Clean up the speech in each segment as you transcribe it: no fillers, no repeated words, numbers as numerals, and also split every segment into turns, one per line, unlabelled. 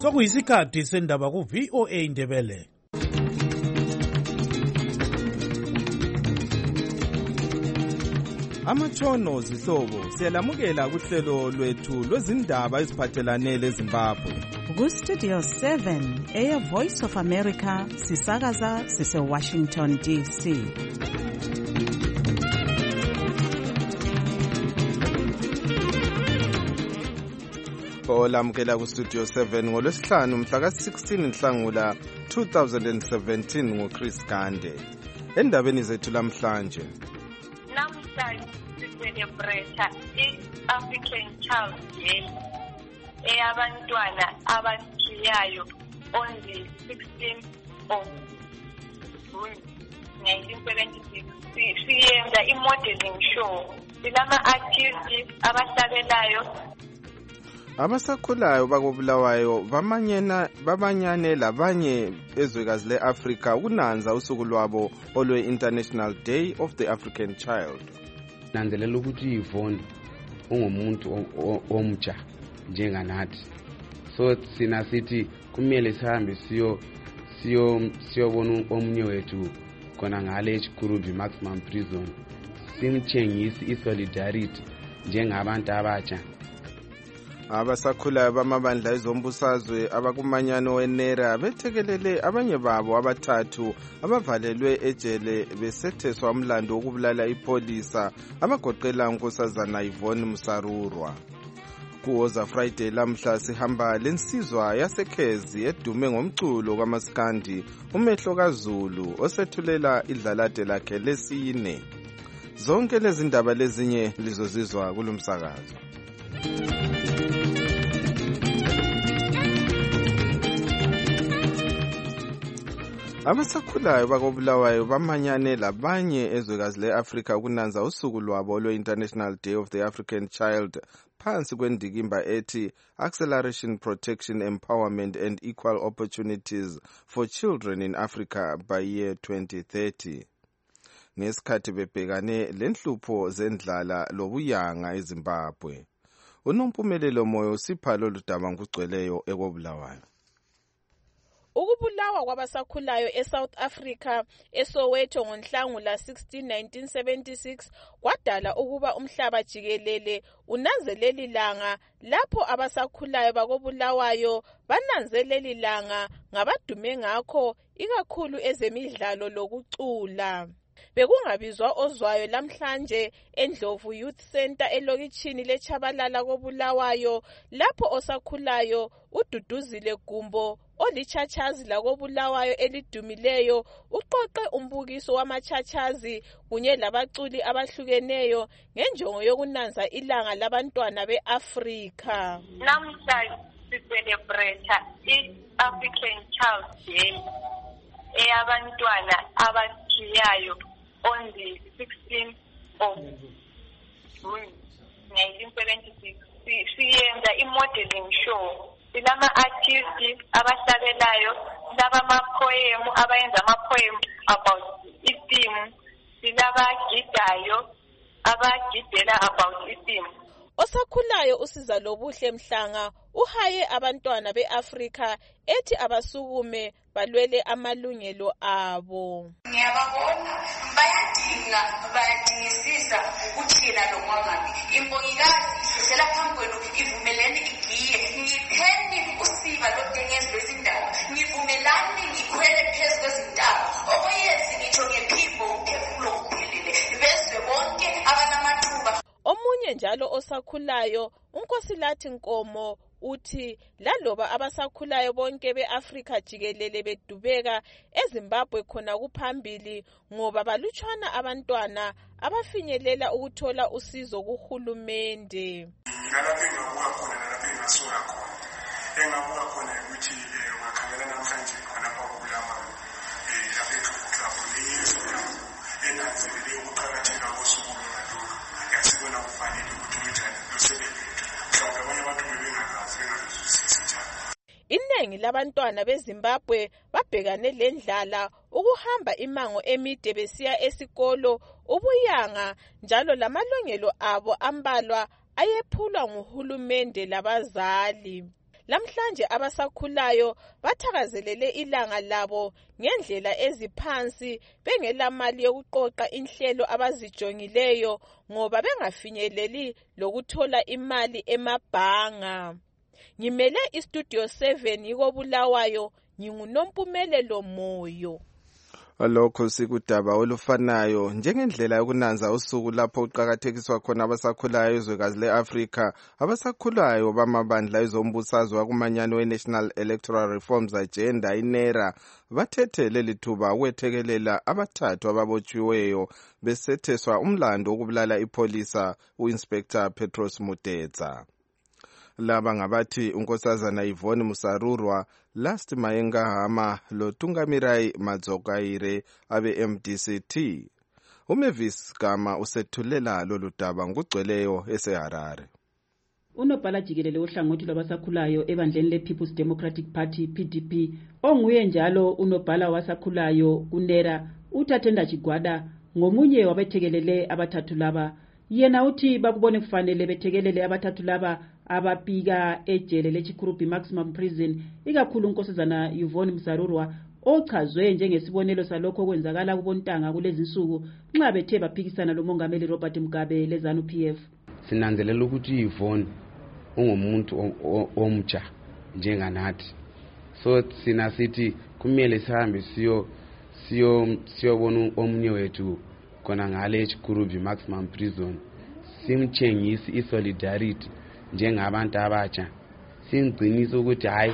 Sokuyisikhathi sendaba ku VOA Indebele.
Amatshono zihlobo siyalamukela kuhlelo lwethu lwezindaba eziphathelane leZimbabwe.
Ku Studio 7 Air Voice of America sisakaza sise Washington DC.
Olamukela ku Studio 7 ngolwesihlanu mhla ka-16 Nhlangula 2017 ngoChris Gande. Endabeni zethu lamhlanje.
Namhlanje sicelebrate i-African Child Day eyabantwana abakhiyayo on the 16th of June 1976. Siyenza i-modeling show. Silama-artists abahlabelayo.
Abasakhulayo bakobulawayo bamanyane labanye ezwekazi le-Afrika ukunanza usuku lwabo olwe-International Day of the African Child.
Nanzelela ukuthi iVondo ungumuntu omtsha njenganathi. So sina sithi kumele sihambe siyobona omunye wethu khona ngale eChikurubi maximum prison. Simtshengise isolidarity njengabantu abatsha.
Abasakhulayo bamabandla ezombusazwe abakumanyano wenera bethekelele abanye babo abathathu abavalelwe ejele besetheswa umlando wokubulala ipolisa abagoqela unkosazana Yvonne Musarurwa. Kuwoza Friday lamhla sihamba lensizwa yasekhezi edume ngomculo kwamaskandi umehlo kaZulu osethulela idlalade lakhe lesine. Zonke lezi ndaba lezinye lizozizwa kulomsakazo. Abasakhulayo bakobulawayo bamanyane labanye ezwekazi le-Afrika ukunanza usuku lwabo lwe-International Day of the African Child phansi kwendikimba ethi Acceleration Protection Empowerment and Equal Opportunities for Children in Africa by year 2030. Ngesikhathi bebhekane lenhlupho zendlala lobuyanga eZimbabwe. Unompumelelo moyo sipha lolu daba ngokugcweleyo ekobulawayo.
Ukubulawa kwabasakhulayo eSouth Africa eSoweto ngoNhlangula 16 1976 kwadala ukuba umhlaba jikelele unanzeleli langa lapho abasakhulayo bakobulawayo bananzeleli langa ngabadume ngakho ikakhulu ezemidlalo lokucula. Bekungabizwa ozwayo lamhlanje eNdlovu Youth Center elokitshini leChabalala kobulawayo lapho osakhulayo uDuduzile Gumbo olichachazi lakobulawayo elidumileyo uqoqe umbukiso wamachachazi kunye labaculi abahlukeneyo ngenjongo yokunanza ilanga labantwana beAfrika.
Namhlanje sicelebrate i-African Child Day eyabantwana abakhiyayo on the 16th of June 1976. Siyenza i-modeling show. Silama-artists abahlabelayo, silama-poem abayenza ama-poem about i-theme, silabagidayo abagidela about i-theme.
Osakhulayo usiza lobuhle Mhlanga uhaye abantwana beAfrika ethi abasukume balwele amalungelo abo.
Ngiyababona bayadingisisa ukuthina lokwangabi. Imbongikazi isela phambi kwenu ivumelene igiye. Ngipheni usiba lodengezwe izindaba. Ngivumelani ngikhwele phezu kwezintaba. Okweyezi ngitsho ngephimbo uphefumulo uphelele. Bezwe bonke abanamathuba.
Omunye njalo osakhulayo uNkosilathi Nkomo uthi laloba abasakhulayo bonke beAfrika jikelele bedubeka eZimbabwe khona kuphambili ngoba balutshwana abantwana abafinyelela ukuthola usizo kuhulumende.
Nalapho engabuka khona nalapho engasuka khona. Engabuka khona ukuthi ungakhangela namhlanje khona lapha kobulawayo lapha eClub leyesu enanzelele ukuqakatheka kosuku lwalolu. Yasibona kufanele ukuthi unjani losebenze. Mhlawumbe abanye abantu bebengakazi bengazwisisi njalo.
Iningi labantwana beZimbabwe babhekane lendlala ukuhamba imango emide besiya esikolo ubuyanga njalo lamalungelo abo ambalwa ayephulwa nguhulumende labazali. Lamhlanje abasakhulayo bathakazelele ilanga labo ngendlela eziphansi bengelamali yokuqoqa inhlelo abazijongileyo ngoba bengafinyeleli lokuthola imali emabhanga. Ngimele iStudio 7 yiko Bulawayo, nginguNompumelelo Moyo.
Lokho sikudaba olufanayo njengendlela yokunanza usuku lapho uqhakathekiswa khona abasakhulayo ezwekazi leAfrika. Abasakhulayo bamabandla ezombusazwe wakumanyano weNational Electoral Reforms Agenda iNERA bathethe leli thuba ukwethekelela abathathu ababotshiweyo besetheswa umlando wokubulala ipolisa uInspector Petros Mutedza. Laba ngabathi unkosazana Yvonne Musarurwa, Last Mayenga Hama loTungamirai Madzokaire abe MDCT. Umavis Gama usethulela lolu daba ngugcweleyo eseHarare.
Unobhala jikelele ohlangothi lwabasakhulayo ebandleni lePeople's Democratic Party PDP onguye njalo unobhala wasakhulayo kuNERA uTathenda Chigwada ngomunye wabethekelele abathathu laba. Yena uthi bakubone kufanele bethekelele abathathu laba abapika ejele leChikurubi Maximum Prison ikakhulu unkosazana Yvonne Musarurwa ochazwe njengesibonelo salokho kwenzakala kubontanga kulezi nsuku nxa bethe baphikisana lomongameli Robert Mugabe lezanu PF.
Sinanzelela ukuthi Yvonne ungumuntu omtsha njenganathi, so sina sithi kumele sihambe siyobona omunye wethu khona ngale eChikurubi Maximum Prison, simtshengisi isolidarity njengabantu abatsha, singcinisa ukuthi hayi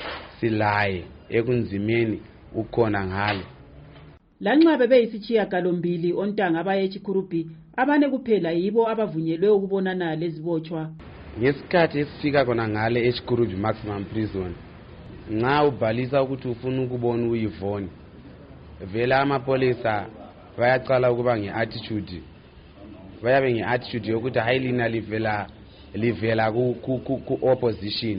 silaye ekunzimeni ukhona ngale.
Lanxa bebeyisitshiya galombili ontanga abaye eChikurubi, abane kuphela yibo abavunyelwe ukubonana lezibotshwa.
Ngesikhathi esifika khona ngale eChikurubi Maximum Prison, nxa ubhalisa ukuthi ufuna ukubona uYvonne, vela amapolisa bayaqala ukuba ngeattitude, bayabe ngeattitude yokuthi hayi lina livela ku opposition.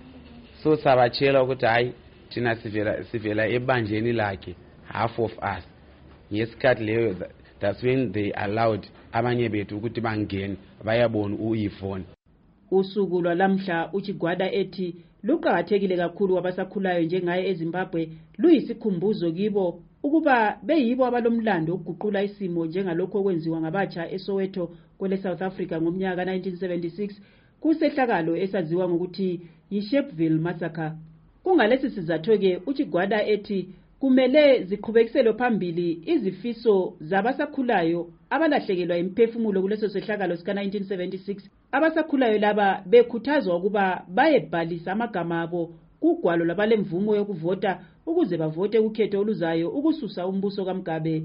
So sabatshela ukuthi hayi thina sivela ebandleni lakhe, half of us. Ngesikhathi leyo, that's when they allowed abanye bethu ukuthi bangene bayabona uYvonne.
Usuku lwalamhla uChigwada ethi luqhakathekile kakhulu wabasakhulayo njengaye eZimbabwe luyisikhumbuzo kibo ukuba beyibo abalomlando ukuguqula isimo njengalokho okwenziwa ngabatsha eSoweto kwele South Africa ngomnyaka 1976 kusehlakalo esaziwa ngokuthi yiSharpeville Massacre. Kungalesi sizathu ke uChigwada ethi kumele ziqhubekisele phambili izifiso zabasakhulayo abalahlekelwa imphefumulo kuleso sehlakalo sika 1976. Abasakhulayo laba bekhuthazwa ukuba bayebhalisa amagama abo kugwalo labalemvumo yokuvota ukuze bavote ukhetho oluzayo ukususa umbuso kaMgabe.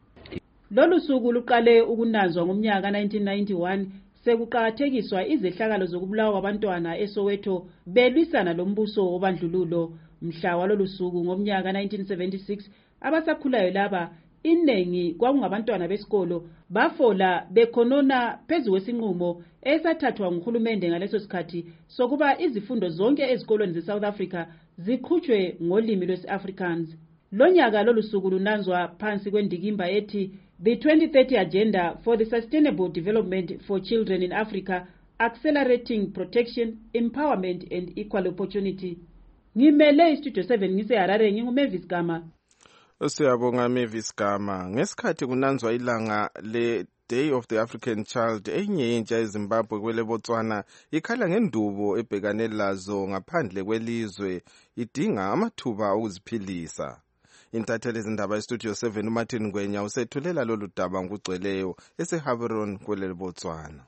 Lolu suku luqale ukunanzwa ngomnyaka 1991 sekuqhakathekiswa izehlakalo zokubulawa kwabantwana eSoweto belwisana lombuso wobandlululo. Mhla walolu suku ngomnyaka 1976 abasakhulayo laba inengi kwakungabantwana besikolo bafola bekhonona phezu kwesinqumo esathathwa nguhulumende ngaleso sikhathi sokuba izifundo zonke ezikolweni zeSouth Africa ziqhutshwe ngolimi lwesi-Afrikaans. Lonyaka lolu suku lunanzwa phansi kwendikimba ethi The 2030 Agenda for the Sustainable Development for Children in Africa, Accelerating Protection, Empowerment and Equal Opportunity. Ngimele iStudio 7 ngiseHarare, nginguMavis Gama.
Siyabonga Mavis Gama. Ngesikhathi kunanzwa ilanga le Day of the African Child, enye yentsha eZimbabwe kwele Botswana ikhala ngendubo ebhekane lazo ngaphandle kwelizwe idinga amathuba okuziphilisa. Intatheli izindaba eStudio 7 uMartin Ngwenya usethulela lolu daba ngugcweleyo eseHaveron kwele Botswana.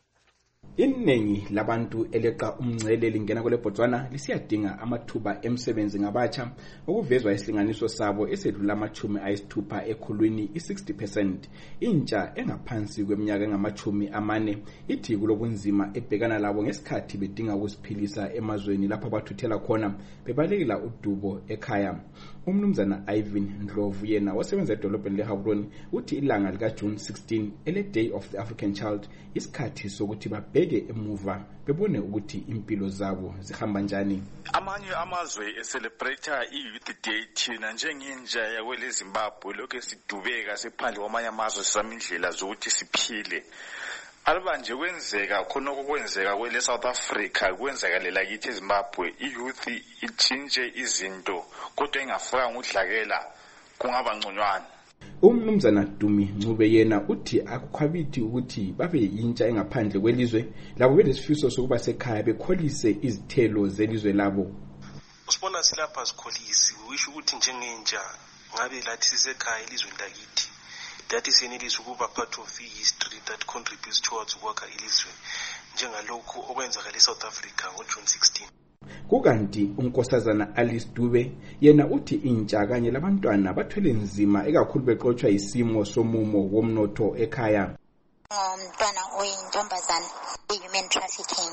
Iningi labantu eleqa umngcele lingena kwele Botswana lisiyadinga amathuba emsebenzi ngabatsha okuvezwa isilinganiso sabo esedlula amachumi ayisithupha ekhulwini i60%. Intsha engaphansi kweminyaka engamachumi amane ithi kulobunzima ebhekana labo ngesikhathi bedinga ukuziphilisa emazweni lapho abathuthela khona bebalekela udubo ekhaya. Umnumzana Ivan Ndlovu yena wasebenza edolobheni leHaveron uthi ilanga lika June 16 ele Day of the African Child isikhathi sokuthi babheke emuva bebone ukuthi impilo zabo zihamba njani.
Amanye amazwe eselebrate iYouth Day thina njengenja yakwele Zimbabwe lokho sidubeka sephandle kwamanye amazwe samindlela zokuthi siphile. alibanje kwenzeka khona okwenzeka kwele South Africa kwenzakalela kithi eZimbabwe iyouth itshintshe izinto kodwa ingafaka ngudlakela kungaba ngconywana.
Umnumzana Dumi Ncube yena uthi akukhwabithi ukuthi babe yintsha engaphandle kwelizwe labo belesifiso sokuba sekhaya bekholise izithelo zelizwe labo.
Usibona silapha sikholisi wisho ukuthi njengentsha ngabe lathi sisekhaya elizweni lakithi. That is senelisa ukuba part of history that contributes towards ukwakha ilizwe njengalokhu okwenzakala South Africa ngo-June 16.
Kukanti unkosazana Alice Dube yena uthi intsha kanye labantwana bathwele nzima ekakhulu beqothwa isimo somumo womnotho ekhaya.
Umntwana oyintombazana i-human trafficking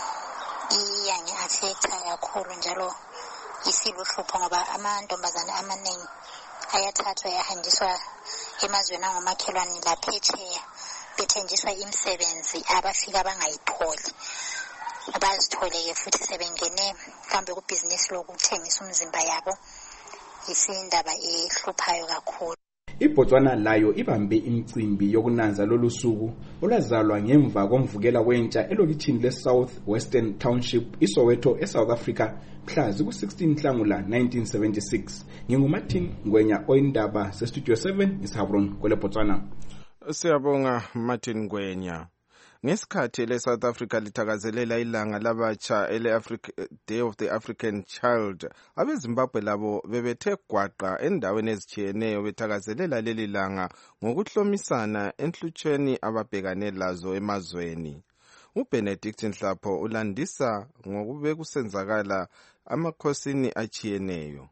iyange affecta kakhulu njalo isiluhlupho ngoba amantombazana amaningi ayathathwa yahanjiswa emazweni angomakhelwane laphetsheya bethenjiswa imisebenzi abafika bangayitholi. Abazithole-ke futhi sebengene mhlawumbe kubhizinisi lokuthengisa umzimba yabo. Isindaba ehluphayo kakhulu.
iBotswana layo ibambe imicimbi yokunanza lolu suku olwazalwa ngemva komvukela wentsha elokitshini leSouth Western Township iSoweto eSouth Africa mhla ziku-16 Nhlangula 1976. NginguMartin Ngwenya oyindaba sestudio 7 eShabron kwele Botswana.
Siyabonga Martin Ngwenya. Ngesikhathi leSouth Africa lithakazelela ilanga labatsha ele-Africa Day of the African Child, abeZimbabwe labo bebethe gwaqa endaweni ezitshiyeneyo bethakazelela leli langa ngokuhlomisana enhlutsheni ababhekane lazo emazweni. uBenedict Nhlapho ulandisa ngokube kusenzakala amakhosini achiyeneyo.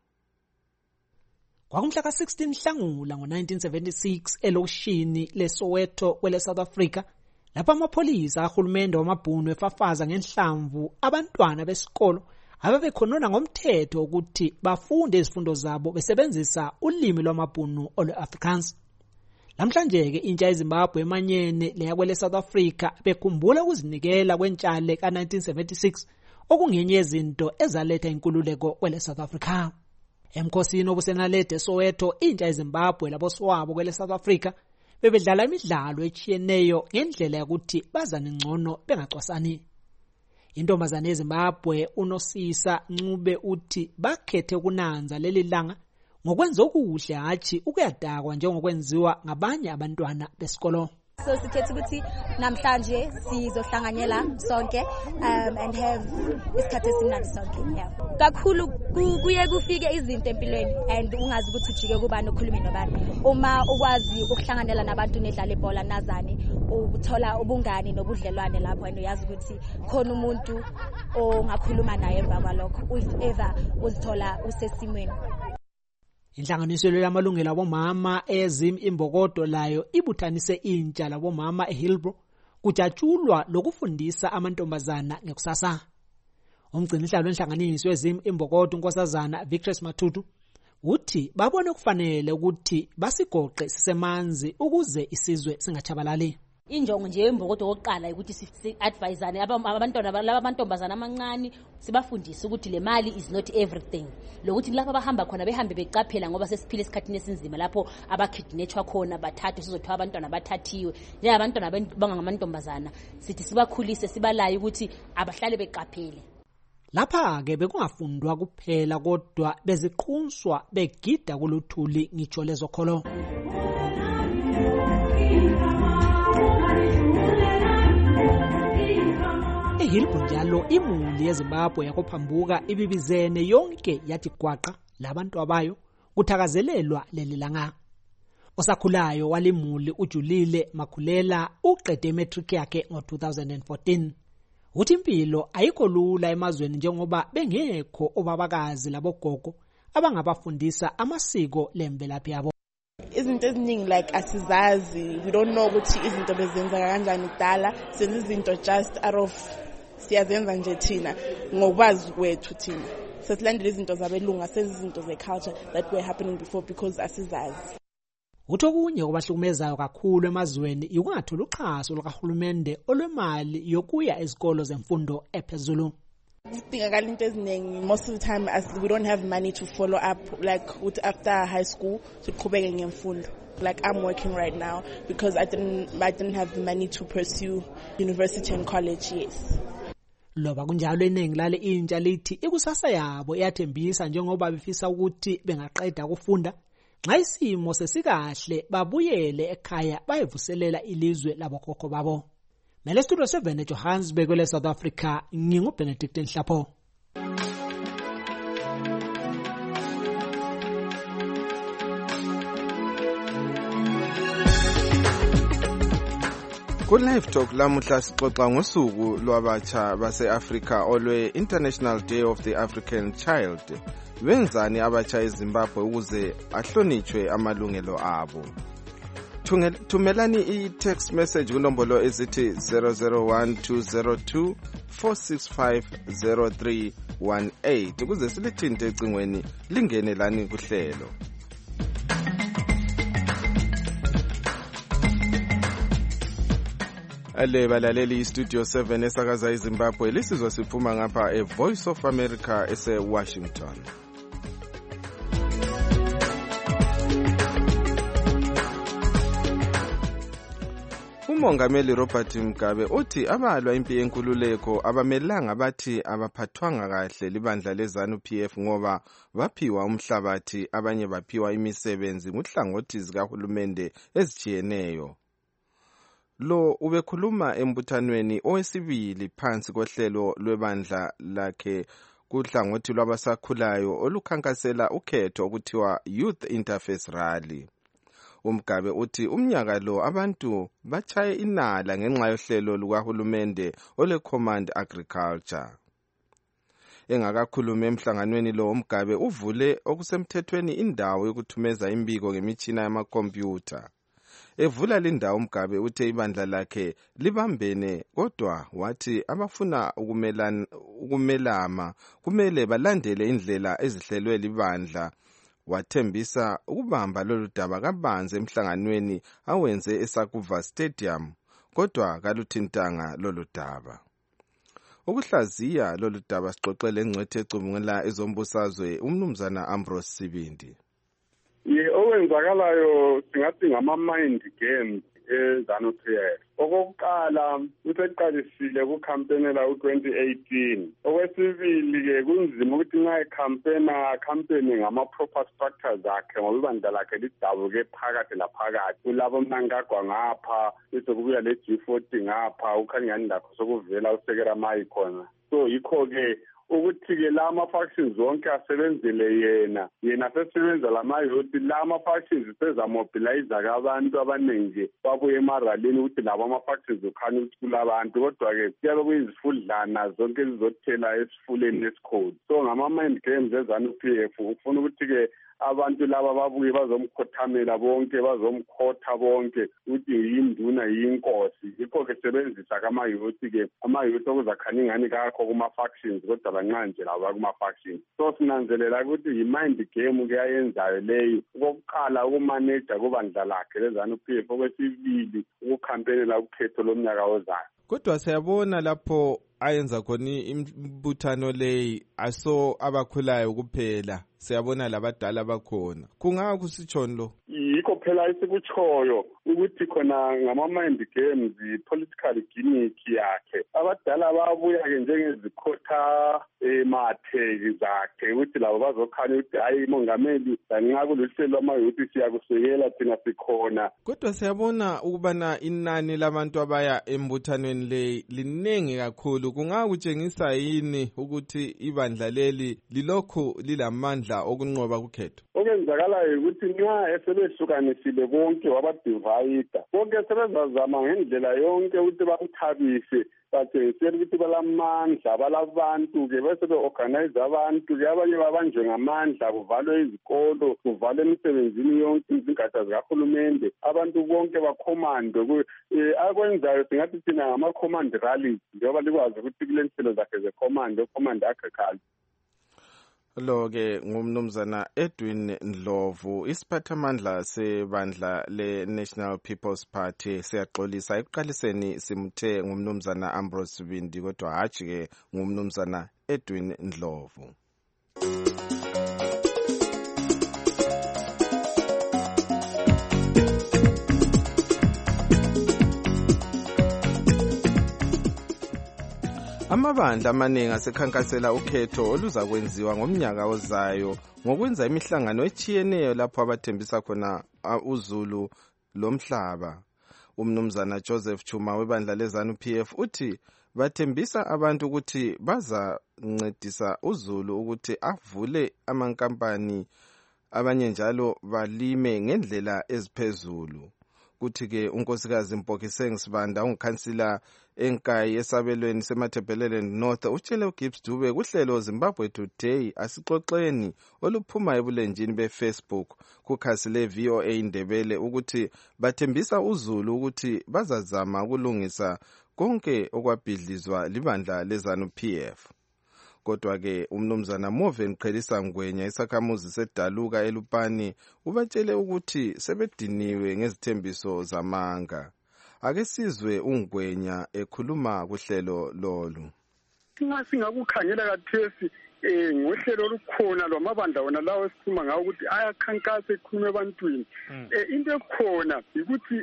Kwakumhla ka-16 Nhlangula ngo-1976 elokishini leSoweto kwele South Africa, lapho amapholisa ahulumende wamabhunu efafaza ngenhlamvu abantwana besikolo ababekhonona ngomthetho ukuthi bafunde izifundo zabo besebenzisa ulimi lwamabhunu olwe-Afrikaans. Namhlanje-ke intsha yeZimbabwe emanyene leyakwele South Africa bekhumbula ukuzinikela kwentshale ka-1976 okungenye yezinto ezaletha inkululeko kwele South Africa. Emkhosini obusenalede eSoweto, intsha yeZimbabwe laboswabo kwele South Africa bebedlala imidlalo echiyeneyo ngendlela yokuthi bazane ngcono bengacwasani. Intombazane yeZimbabwe uNosisa Ncube uthi bakhethe kunanza leli langa ngokwenza okuhle hathi ukuyadakwa njengokwenziwa ngabanye abantwana besikolo.
So sikhethe ukuthi namhlanje sizohlanganyela sonke and have isikhathi esimnandi sonke. Kakhulu kuye kufike izinto empilweni and ungazi ukuthi ujike kubani okhuluma nobani. Uma ukwazi ukuhlanganela nabantu nedlala ibhola nazane uthola ubungani nobudlelwane lapho and uyazi ukuthi khona umuntu ongakhuluma naye emva kwalokho if ever uzithola usesimweni.
Inhlanganiso yamalungelo abomama eZim Imbokodo layo ibuthanise intsha labomama eHillbrow kujatshulwa lokufundisa amantombazana ngekusasa. Umgcinihlalo wenhlanganiso eZim Imbokodo unkosazana Victress Matutu uthi babone kufanele ukuthi basigoqe sisemanzi ukuze isizwe singachabalali.
Injongo nje yembokodo oqala ukuthi si-advisane abantwana laba amantombazana amancane sibafundise ukuthi le mali is not everything. Lokuthi lapha bahamba khona behambe beqaphela ngoba sesiphile esikhathini esinzima lapho abakidnetshwa khona bathathu sizothiwa abantwana bathathiwe. Njengabantwana bangamantombazana sithi sibakhulise sibalaye ukuthi abahlale beqaphele.
Lapha-ke bekungafundwa kuphela kodwa beziqunswa begida kuluthuli ngitsho lezokholo. eHillbrow njalo imuli yeZimbabwe yakophambuka ibibizene yonke yathi gwaqa labantu abayo kuthakazelelwa leli langa. Osakhulayo walimuli uJulile Makhulela uqede imatric yakhe ngo-2014. Uthi impilo ayikho lula emazweni njengoba bengekho obabakazi labogogo abangabafundisa amasiko lemvelaphi yabo.
Izinto eziningi like asizazi, we don't know ukuthi izinto bezenzeka kanjani kudala, senze izinto just out of siyazenza nje thina ngokwazi kwethu thina. Sesilandela izinto zabelunga, senze izinto ze-culture that were happening before because asizazi.
Utho kunye obahlukumezayo kakhulu emazweni ikungathola uxhaso lukahulumende olwemali yokuya ezikolo zemfundo ephezulu.
Kudingakala into eziningi, most of the time as we don't have money to follow up like after high school siqhubeke ngemfundo. Like I'm working right now because I didn't have the money to pursue university and college. Yes.
Loba kunjalo iningi lale intsha lithi ikusasa yabo iyathembisa njengoba befisa ukuthi bengaqeda ukufunda nxa isimo sesikahle babuyele ekhaya bayevuselela ilizwe labokhokho babo. Mele studio 7 eJohannesburg le South Africa nginguBenedict Nhlapho.
Ku-Live Talk lamuhla sixoxa ngosuku lwabatsha base-Afrika olwe International Day of the African Child. Benzani abatsha eZimbabwe ukuze ahlonitshwe amalungelo abo? Thumelani i-text message kunombolo ezithi 0012024650318 ukuze silithinte ecingweni lingene lani kuhlelo. Ale balaleli Studio 7 esakaza eZimbabwe lisizwa siphuma ngapha eVoice of America ese-Washington. Umongameli Robert Mugabe uthi abalwa impi yenkululeko abamelanga bathi abaphathwanga kahle libandla leZANU-PF ngoba baphiwa umhlabathi abanye baphiwa imisebenzi nguhlangothi zikahulumende ezijiyeneyo. Lo ubekhuluma embuthanweni owesibili phansi kohlelo lwebandla lakhe kuhlangothi lwabasakhulayo olukhankasela ukhetho okuthiwa Youth Interface Rally. Umgabe uthi umnyaka lo abantu bachaye inala ngenxa yohlelo lukahulumende ole Command Agriculture. Engakakhuluma emhlanganweni lo umgabe uvule okusemthethweni indawo yokuthumeza imbiko ngemitshina yamakhompyutha. Evula lindawo umgabe uthe ibandla lakhe libambene kodwa wathi abafuna ukumelama kumele balandele indlela ezihlelwe libandla. Wathembisa ukubamba lolu daba kabanzi emhlanganweni awenze eSakuva Stadium kodwa kaluthintanga lolu daba. Ukuhlaziya lolu daba sixoxele engcwethe ecubungela ezombusazwe umnumzana Ambrose Sibindi.
Okwenzakalayo singathi ngama-mind games eZANU-PF. Okokuqala useqalisile kukhampenela u-2018. Okwesibili-ke kunzima ukuthi nxa ekhampeni ngama-proper structures akhe ngoba ibandla lakhe lidabuke phakathi laphakathi. Kulabo mnankagwa ngapha besekubuya le-G40 ngapha ukhanyani lakho sokuvela usekela mayi khona. So yikho-ke ukuthi-ke la ama-factions wonke asebenzele yena sesebenza lama-youth la ama-factions sezamobilize-ke abantu abaningi babuye emaralini ukuthi labo ama-factions ukhanya ukuthi kulabantu kodwa-ke kuyabe kuyizifudlana zonke ezizothela esifuleni esikhulu. So ngama-mind games eZANU-PF ufuna ukuthi-ke abantu laba babuye bazomkhothamela bonke bazomkhotha bonke ukuthi yinduna yinkosi. Yikho-ke sebenzisa kama-youth-ke ama-youth okuzakhanya ingani kakho kuma-factions kodwa bancane nje laba kuma-factions. So sinanzelela ukuthi yi-mind game-ke ayenzayo leyo okokuqala ukumaneja kubandla lakhe leZANU-PF okwesibili ukukhampenela ukhetho lomnyaka ozayo.
Kodwa siyabona lapho ayenza khona imbuthano leyi aso abakhulayo kuphela siyabona labadala bakhona kungaka kusitshoni lo
yikho phela isikutshoyo ukuthi khona ngama-mind games i-political gimmick yakhe abadala babuya-ke njengezikhotha matheki zakhe ukuthi labo bazokhanya ukuthi hayi mongameli lanxa kuluhlelo lwamayouth siyakusekela thina sikhona.
Kodwa siyabona ukubana inani labantu abaya embuthanweni leyi liningi kakhulu kungaka kutshengisa yini ukuthi ibandla leli lilokhu lilamandla okunqoba ukhetho?
Okwenzakalayo ukuthi nxa esebehlukanisile bonke wabadivayida bonke sebezazama ngendlela yonke ukuthi bamthabise batshengisela ukuthi balamandla balabantu-ke bese be-organize abantu-ke abanye babanjwe ngamandla kuvalwe izikolo kuvalwe emsebenzini yonke izingatsha zikahulumende abantu bonke bakhomandwe akwenzayo singathi thina ngama-command rallies njengoba likwazi ukuthi kule nhlelo zakhe ze-command agriculture.
Lo-ke ngumnumzana Edwin Ndlovu isiphathamandla sebandla le-National People's Party siyaxolisa ekuqaliseni simuthe ngumnumzana Ambrose Sibindi kodwa hatshi-ke ngumnumzana Edwin Ndlovu. Amabandla amaningi asekhankasela ukhetho oluzakwenziwa ngomnyaka ozayo ngokwenza imihlangano etshiyeneyo lapho abathembisa khona uzulu lomhlaba. Umnumzana Joseph Chuma webandla leZANU-PF uthi bathembisa abantu ukuthi bazancedisa uzulu ukuthi avule amankampani, abanye njalo balime ngendlela eziphezulu. Kuthi-ke unkosikazi Mpokiseng Sibanda ungikhansila enkayi esabelweni semathebhelelen North utshele uGibbs Dube kuhlelo Zimbabwe Today asixoxeni oluphuma ebulenjini beFacebook kukhasi le-VOA Indebele ukuthi bathembisa uzulu ukuthi bazazama ukulungisa konke okwabhidlizwa libandla leZANU-PF. Kodwa-ke umnumzana Moven Qhelisa Ngwenya isakhamuzi seDaluka eLupane ubatshele ukuthi sebediniwe ngezithembiso zamanga. Ake sizwe uNgwenya ekhuluma kuhlelo lolu.
Singakukhangela kathesi ngohlelo olukhona lwamabandla wona lawo esikhuluma ngawo ukuthi ayakhankasa ekhulume ebantwini. Into ekhona ukuthi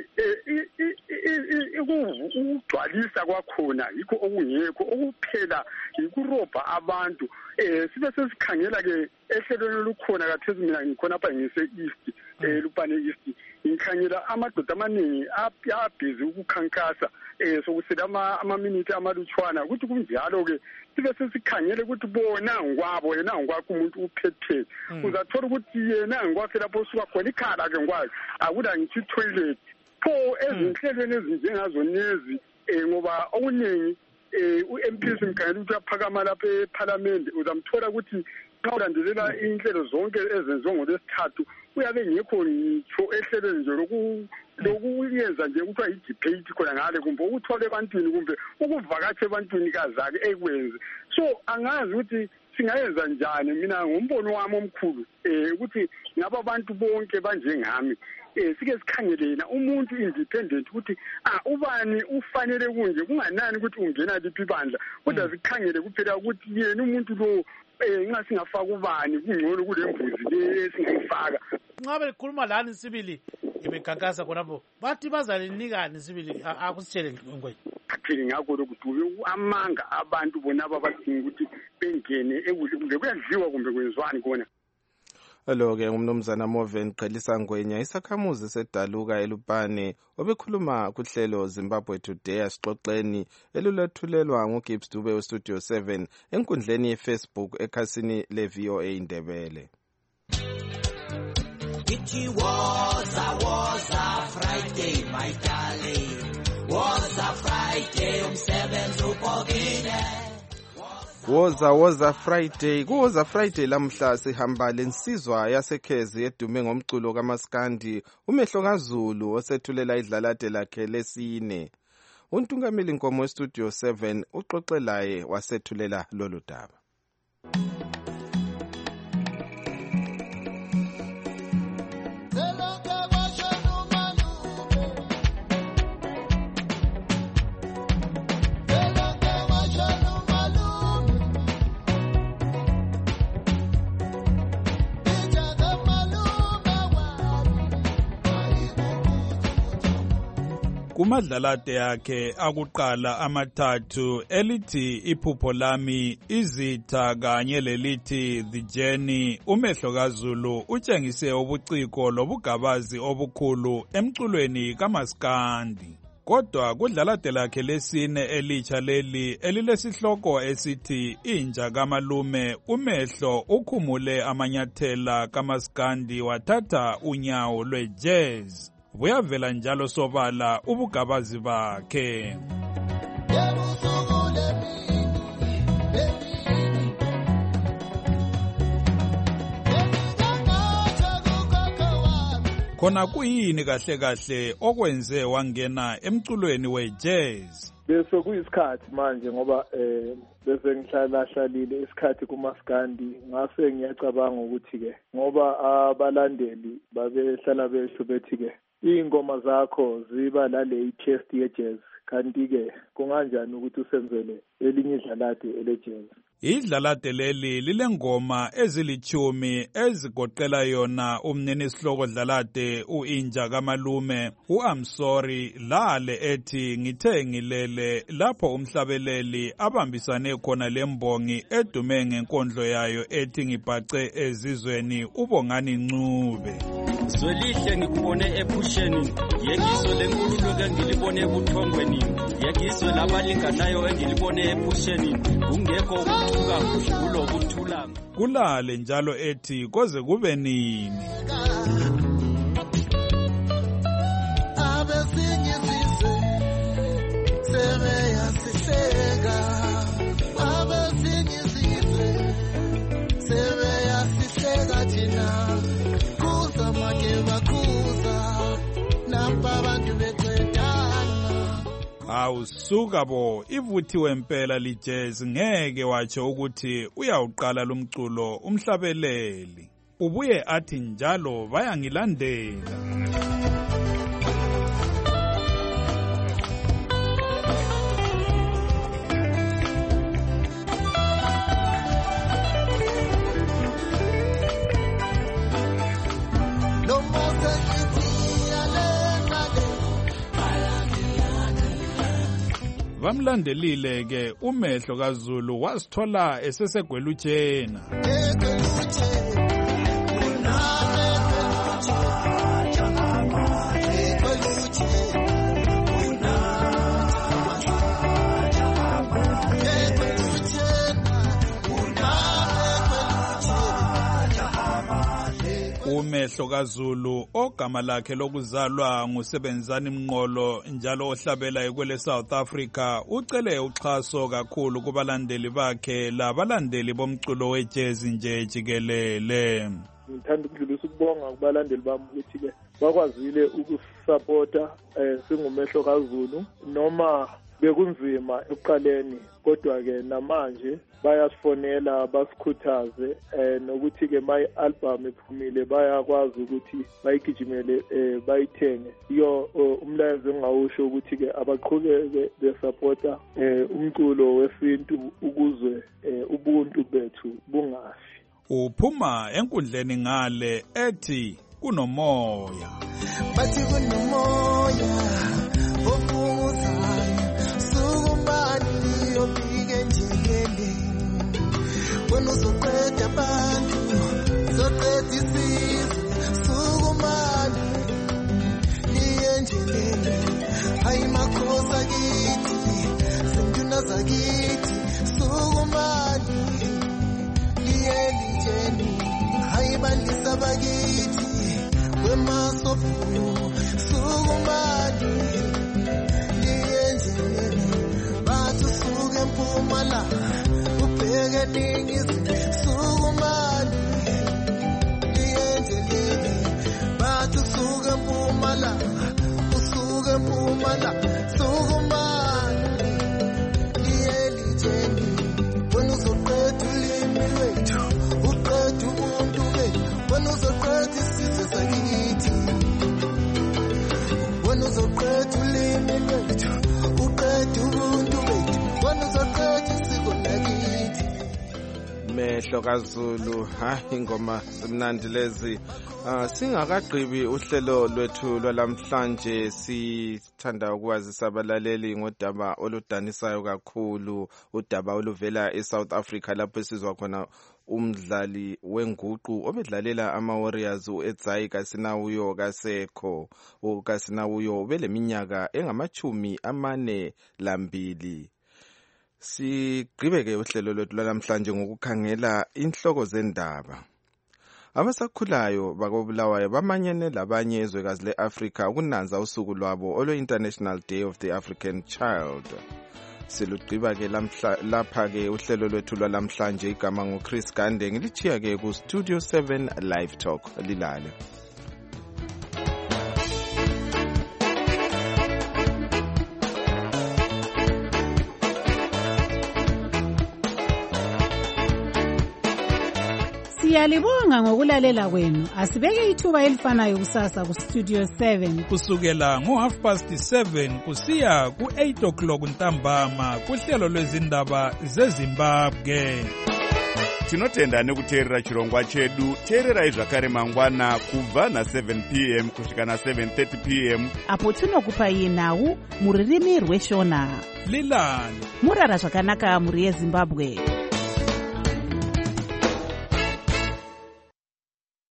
ukugcwalisa kwakhona yikho okungekho, okuphela yikurobha abantu. Sibe sesikhangela-ke ehlelweni olukhona kathesi mina ngikhona apha ngise-East, Lupane East. Ngikhangela amadoda amaningi abhizi ukukhankasa sokusela amaminithi amalutshwana ukuthi kunjalo-ke sibe sesikhangele ukuthi bona ngokwabo yena ngokwakho umuntu uphethe uzathola ukuthi yena ngokwakhe lapho usuka khona ikhala-ke ngokwayo akula ngithi i-toilet pho ezinhlelweni ezinjengazonezi ngoba okuningi u-MP simkhangela ukuthi uyaphakama lapha ephalamende uzamthola ukuthi xa ulandelela inhlelo zonke ezenziwe ngolwesithathu uyabe ngekho ngitsho ehlelweni nje lokuyenza nje kuthiwa yi-debate khona ngale kumbe ukuthola ebantwini kumbe ukuvakatsha ebantwini kazake ekwenze. So angazi ukuthi singayenza njani. Mina ngombono wami omkhulu ukuthi ngaba abantu bonke banjengami sike sikhangelena umuntu independent ukuthi ubani ufanele kunje kunganani ukuthi ungena liphi ibandla kodwa sikhangele kuphela ukuthi yena umuntu lo nxa singafaka ubani kungcono kule mbuzi le singayifaka.
Nxa belikhuluma lani sibili ibekhankasa khonapho bathi bazalinikani sibili akusitshele Ngwenya.
Athini ngakho lokuthi amanga abantu bona abadinga ukuthi bengene ekudle kumbe kuyadliwa kumbe kwenzwani kona.
Lo-ke umnumzana Moven Qhelisa Ngwenya isakhamuzi seDaluka eLupane obekhuluma kuhlelo Zimbabwe Today asixoxeni elulathulelwa nguGibbs Dube weStudio 7 enkundleni yeFacebook ekhasini le-VOA Indebele.
It was a Friday, my darling. Was a Friday, umsebenzi ubhokile.
Woza Friday. Kuwoza Friday lamhla sihamba lensizwa yasekhezi edume ngomculo kaMaskandi umehlo kaZulu osethulela idlalade lakhe lesine. Untungameli Nkomo weStudio 7 uxoxelaye wasethulela lolu daba.
Kumadlalade yakhe akuqala amathathu elithi iphupho lami, izitha kanye lelithi The Journey, umehlo kaZulu utshengise ubuciko lobugabazi obukhulu emculweni kaMaskandi. Kodwa kudlalade lakhe lesine elitsha leli elilesihloko esithi inja kamalume, umehlo ukhumule amanyathela kaMaskandi wathatha unyawo lwe-jazz. Buyavela njalo sobala ubugabazi bakhe. Khona kuyini kahle kahle okwenze wangena emculweni we-jazz?
Bese kuyisikhathi manje ngoba bese ngihlala-hlalile isikhathi kuMaskandi ngase ngiyacabanga ukuthi-ke ngoba abalandeli babehlala besho bethi-ke iy'ngoma zakho ziba nale i-taste ye-jazz kanti-ke kunganjani ukuthi usenzele elinye idlalade ele-jazz.
Idlalade leli lilengoma ezilithumi ezigoqela yona umninisihloko Dlalade uInja kaMalume I'm sorry lale ethi ngithe ngilele lapho umhlabeleli abambisane khona lembongi edume ngenkondlo yayo ethi ngibhace ezizweni uBongani Ncube.
Zwelihle ngikubone ephusheni yekiso lenkululo ke ngilibone ebuthongweni yekizwe labalinganayo engilibone ephusheni kungekho ukuthula kulokuthula
kulale njalo ethi koze kube nini
abesinye sizwe sebeya sihleka abesinye sizwe sebeya sihleka thina kuza make bakuza napa abantu beqedana
awusuka bo ivuthiwe impela lijazz ngeke watsho ukuthi uyawuqala lumculo umhlabeleli ubuye athi njalo bayangilandela Bamlandelile ke umehlo kaZulu wasithola esesegwelutshena umehlo kaZulu ogama lakhe lokuzalwa nguSebenzani Mnqolo njalo ohlabela kwele South Africa ucele uxhaso kakhulu kubalandeli bakhe labalandeli bomculo wejazz nje jikelele.
Ngithanda ukudlulisa ukubonga kubalandeli bami ukuthi ke bakwazile ukusupporta singumehlo kaZulu noma bekunzima ekuqaleni kodwa ke namanje bayasifonela basikhuthaze nokuthi ke my album ephumile bayakwazi ukuthi bayigijimele bayithenge iyo umlayezo engawusho ukuthi ke abaqhubeke besupporta umculo wesintu ukuzwe ubuntu bethu bungafi.
Uphuma enkundleni ngale ethi kunomoya
bathi kunomoya ofunguzana sukumbani yobike njengele wena uzoqeda abantu uzoqeda isizwe sukumani liyenjelele hayi makhosi akithi senduna zakithi sukumani liyelijeni hayi balisa bakithi wemasofu sukumani liyenjelele bathi suke Mpumalanga ubheke ningizimu sukumani liyenjelele bathi suke Mpumalanga usuke Mpumalanga sukumani liyelijeni wena uzoqeda ulimi lwethu uqeda ubuntu bethu wena uzoqeda isizwe sakithi wena uzoqeda ulimi lwethu uqeda ubuntu bethu wena uzoqeda isiko lakithi.
Mehlo kaZulu ingoma semnandi lezi. Singakagqibi uhlelo lwethu lwalamhlanje sithanda ukwazisa abalaleli ngodaba oludanisayo kakhulu udaba oluvela eSouth Africa lapho esizwa khona umdlali wenguqu obedlalela ama-Warriors uEdzai Kasinawuyo kasekho uKasinawuyo ubeleminyaka engama-42. Sigqibeke uhlelo lwethu lwalamhlanje ngokukhangela inhloko zendaba. Abasakhulayo bakobulawayo bamanyene labanye ezwekazi le-Afrika ukunanza usuku lwabo olwe-International Day of the African Child. Silugqiba-ke lapha-ke uhlelo lwethu lwalamhlanje igama nguChris Gande ngilitshiya-ke ku-Studio 7 Live Talk lilale.
Siyalibonga ngokulalela kwenu. Asibeke ithuba elifanayo kusasa ku Studio 7
kusukela ngo7:30 kusiya ku8 o'clock ntambama kuhlelo lwezindaba zeZimbabwe.
Tinotenda nekuteerera chirongwa chedu. Teererai zvakare mangwana kubva na7 p.m. kusvika na7:30 p.m.
apo tinokupai nhau muririmi rweshona.
Lilani
murara zvakanaka muri yeZimbabwe.